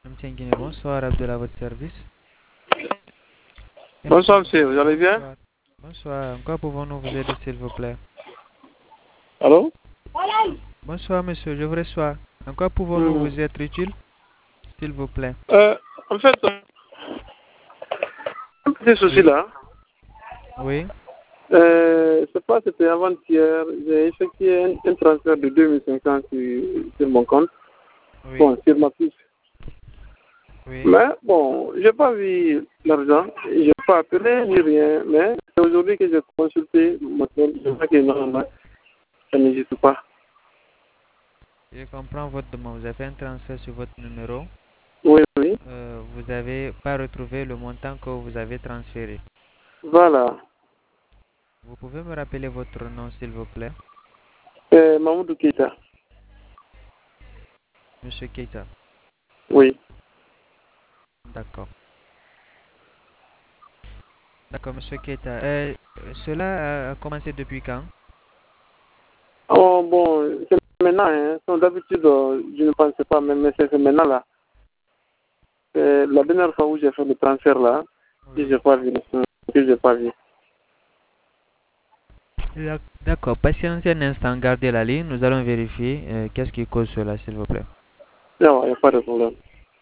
MTN Guinée, bonsoir, Abdel, à votre service. Bonsoir monsieur, vous allez bien? Bonsoir. Bonsoir, en quoi pouvons-nous vous aider, s'il vous plaît? Allô? Bonsoir, monsieur, je vous reçois. En quoi pouvons-nous Mhm. vous être utiles, s'il vous plaît? En fait, un petit souci Oui, là. oui, Je sais pas, c'était avant-hier, j'ai effectué un transfert de 2500 sur mon compte, oui, bon, sur ma puce. oui. Mais bon, j'ai pas vu l'argent, j'ai pas appelé ni rien, mais c'est aujourd'hui que j'ai consulté mon compte, je vois que non, ça n'existe pas. Je comprends votre demande. Vous avez fait un transfert sur votre numéro. Oui, oui, Vous n'avez pas retrouvé le montant que vous avez transféré. voilà. Vous pouvez me rappeler votre nom, s'il vous plaît? Mamoudou Keita. Monsieur Keita. Oui. D'accord. D'accord, monsieur Keita. Cela a commencé depuis quand? Oh, bon, c'est maintenant, hein. D'habitude, je ne pensais pas, mais c'est maintenant là. La dernière fois où j'ai fait le transfert là, que Oui. j'ai pas vu, que j'ai pas vu. D'accord. Patientez un instant, gardez la ligne. Nous allons vérifier qu'est-ce qui cause cela, s'il vous plaît. Non, il n'y a pas de problème.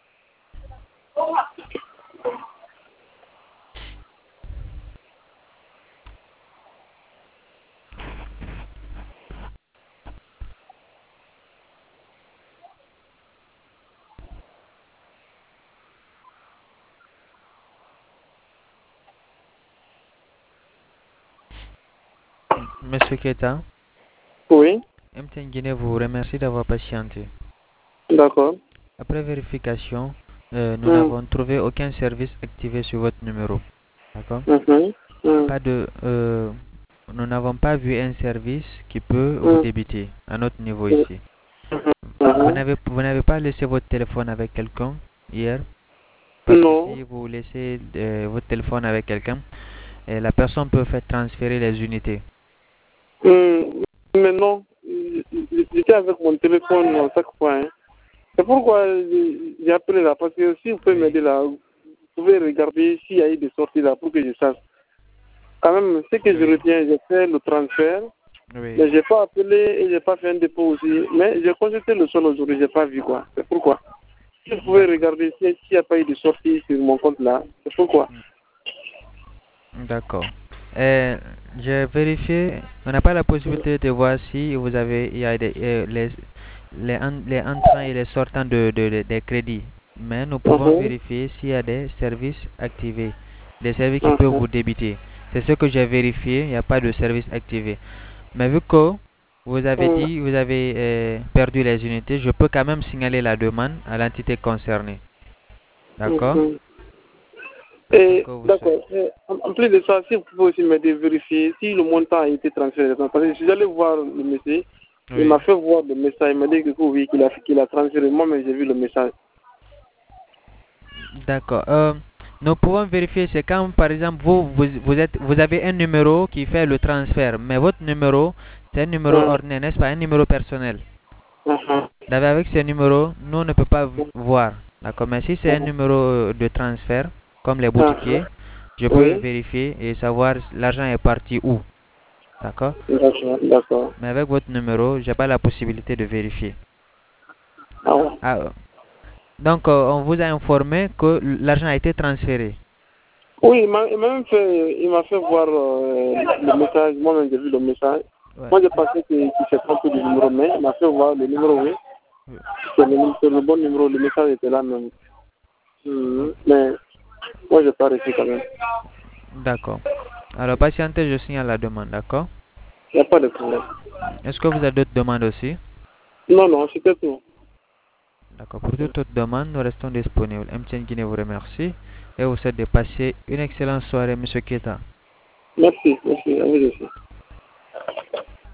Monsieur Keita, Oui, MTN Guinée vous remercie d'avoir patienté. d'accord. Après vérification, nous Hum, n'avons trouvé aucun service activé sur votre numéro. D'accord? mhm, hum, Pas de, nous n'avons pas vu un service qui peut vous hum, débiter à notre niveau hum, ici. mhm. Vous n'avez pas laissé votre téléphone avec quelqu'un hier? Parce que Non, si vous laissez votre téléphone avec quelqu'un, la personne peut faire transférer les unités. mais non, j'étais avec mon téléphone à chaque fois. Hein. C'est pourquoi j'ai appelé là, parce que si vous pouvez Oui, m'aider là, vous pouvez regarder s'il y a eu des sorties là pour que je sache. Quand même, ce que je oui, retiens, j'ai fait le transfert, oui. mais j'ai pas appelé et j'ai pas fait un dépôt aussi. Mais j'ai consulté le sol aujourd'hui, j'ai pas vu quoi. C'est pourquoi. Si vous pouvez D'accord. regarder s'il n'y a pas eu de sortie sur mon compte là, c'est pourquoi. D'accord. Euh, j'ai vérifié, on n'a pas la possibilité de voir si vous avez, il y a les entrants et les sortants des crédits. Mais nous pouvons Mhm, vérifier s'il y a des services activés, des services qui peuvent mhm, vous débiter. C'est ce que j'ai vérifié, il n'y a pas de service activé. Mais vu que vous avez mhm, dit, vous avez perdu les unités, je peux quand même signaler la demande à l'entité concernée. D'accord? mhm. Comme Et que vous souhaitez. d'accord. En plus de ça, si vous pouvez aussi m'aider à vérifier si le montant a été transféré. Parce que si j'allais voir le monsieur, il Oui. m'a fait voir le message, il m'a dit que oui, qu'il a transféré. Moi, mais j'ai vu le message. D'accord. Nous pouvons vérifier, c'est quand par exemple vous avez un numéro qui fait le transfert, mais votre numéro, c'est un numéro Mhm, ordinaire, n'est-ce pas? Un numéro personnel. mhm, Avec ce numéro, nous on ne peut pas voir. D'accord. Mais si c'est un mhm, numéro de transfert, comme les mhm. boutiquiers, je peux Oui, vérifier et savoir l'argent est parti où. D'accord. d'accord, d'accord. Mais avec votre numéro, j'ai pas la possibilité de vérifier. Ah ouais. Ah, donc, on vous a informé que l'argent a été transféré. Oui, il m'a fait voir le message. Moi-même, j'ai vu le message. Ouais. Moi, j'ai pensé qu'il s'est trompé du numéro, mais il m'a fait voir le numéro, oui. C'est le bon numéro, le message était là même. Ok. Mais moi, j'ai pas reçu quand même. D'accord. Alors, patientez, je signale la demande, d'accord? Il n'y a pas de problème. Est-ce que vous avez d'autres demandes aussi? Non, non, c'était tout. D'accord. Pour toute autre demande, nous restons disponibles. MTN Guinée vous remercie et vous souhaite de passer une excellente soirée, Monsieur Keta. Merci, merci. À vous aussi.